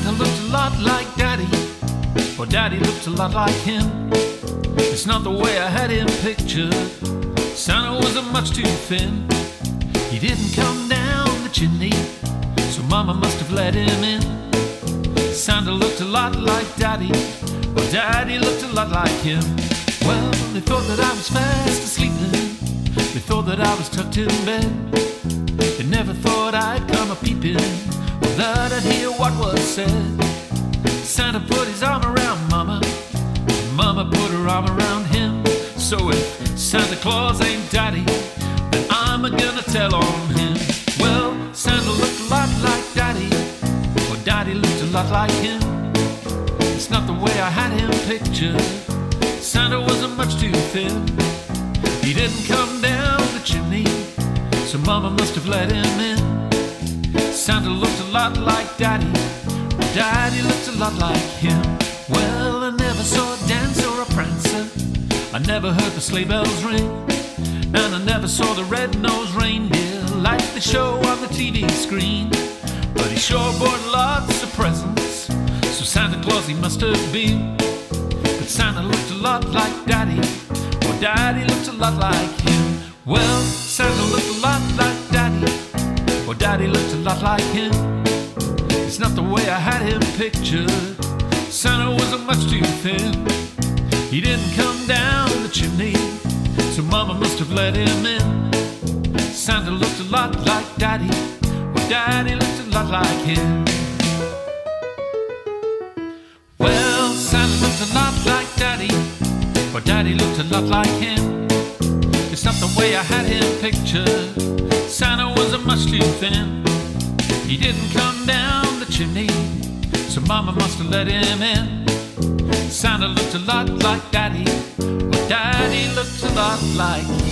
Santa looked a lot like Daddy, or Daddy looked a lot like him. It's not the way I had him pictured. Santa wasn't much too thin. He didn't come down the chimney, so Mama must have let him in. Santa looked a lot like Daddy, or Daddy looked a lot like him. Well, they thought that I was fast asleep then. They thought that I was tucked in bed. They never thought I'd come a-peeping, or that I'd hear what was said. Santa put his arm around Mama, and Mama put her arm around him. So if Santa Claus ain't Daddy, then I'm gonna tell on him. Well, Santa looked a lot like Daddy, or Daddy looked a lot like him. It's not the way I had him pictured. Santa wasn't much too thin. He didn't come down the chimney, so Mama must have let him in. Santa looked a lot like Daddy, or Daddy looked a lot like him. Well, I never saw a dance or a prancer, I never heard the sleigh bells ring, and I never saw the red-nosed reindeer like they show on the TV screen. But he sure brought lots of presents, so Santa Claus he must have been. But Santa looked a lot like Daddy, or Daddy looked a lot like him. Well, Santa looked a lot like Daddy, or Daddy looked a lot like him. It's not the way I had him pictured. Santa wasn't much too thin. He didn't come down the chimney, so Mama must have let him in. Santa looked a lot like Daddy, or Daddy looked a lot like him. Well, Santa looked a lot like Daddy, or Daddy looked a lot like him. It's not the way I had him pictured. Santa wasn't much too thin. He didn't come down the chimney, so Mama must have let him in. Santa looked a lot like Daddy, or Daddy looked a lot like